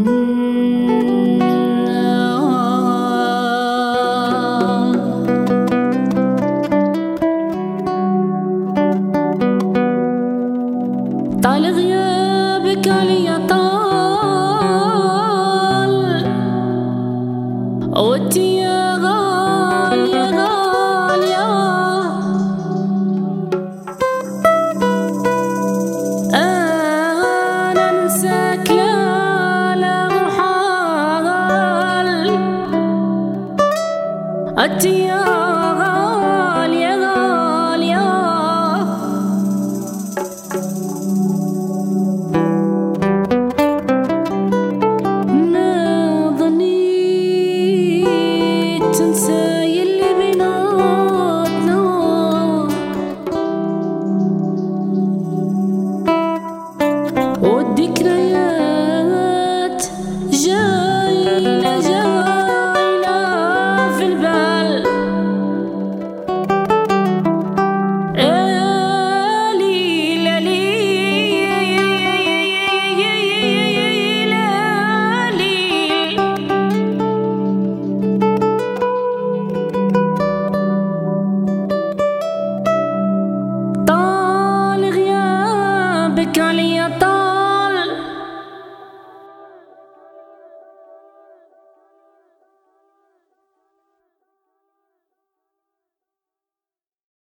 طال غيابك عليا طال، وانتي يا غالية غالية، أنا ننساك لا محال، انتي يا غالية غالية. والذكريات جايلة جايلة في البال، ليلة ليلة ليل. طال غيابك علي